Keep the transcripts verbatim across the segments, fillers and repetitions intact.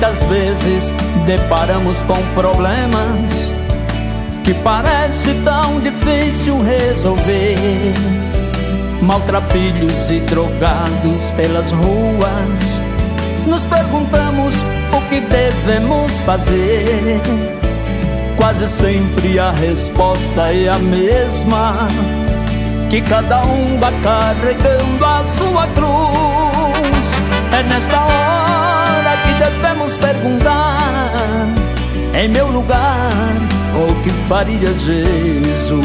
Muitas vezes deparamos com problemas que parece tão difícil resolver. Maltrapilhos e drogados pelas ruas, nos perguntamos o que devemos fazer. Quase sempre a resposta é a mesma, que cada um vá carregando a sua cruz. É nesta hora que devemos perguntar: em meu lugar, o que faria Jesus?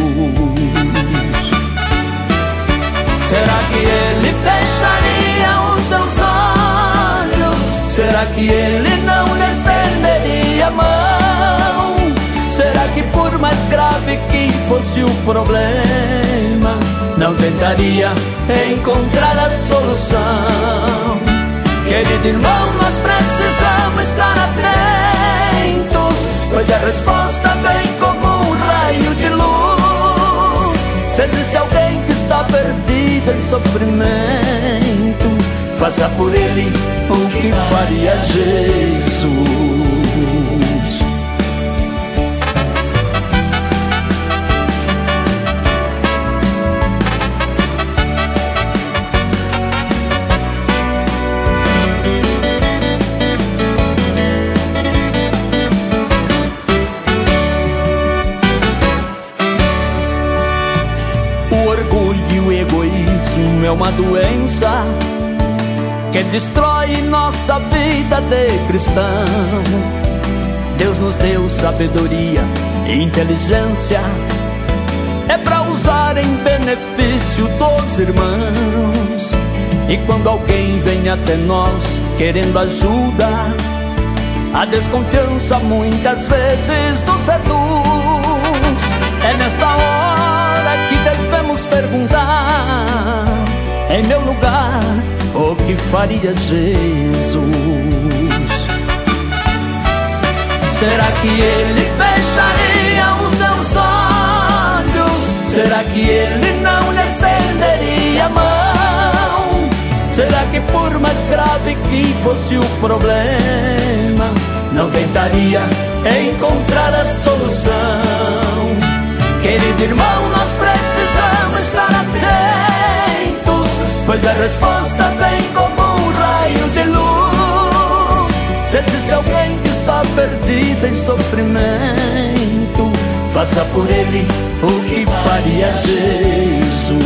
Será que ele fecharia os seus olhos? Será que ele não lhe estenderia a mão? Será que por mais grave que fosse o problema, não tentaria encontrar a solução? Querido irmão, nós precisamos estar atentos, pois a resposta vem como um raio de luz. Se existe alguém que está perdido em sofrimento, faça por ele o que faria Jesus. É uma doença que destrói nossa vida de cristão. Deus nos deu sabedoria e inteligência, é para usar em benefício dos irmãos. E quando alguém vem até nós querendo ajuda, a desconfiança muitas vezes nos seduz. É nesta hora que devemos perguntar: em meu lugar, o que faria Jesus? Será que ele fecharia os seus olhos? Será que ele não lhe estenderia a mão? Será que por mais grave que fosse o problema, não tentaria encontrar a solução? Querido irmão, nós precisamos estar atentos, pois a resposta vem como um raio de luz. Se existe alguém que está perdido em sofrimento, faça por ele o que faria Jesus.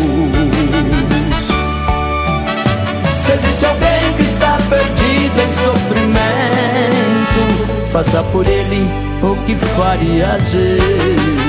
Se existe alguém que está perdido em sofrimento, faça por ele o que faria Jesus.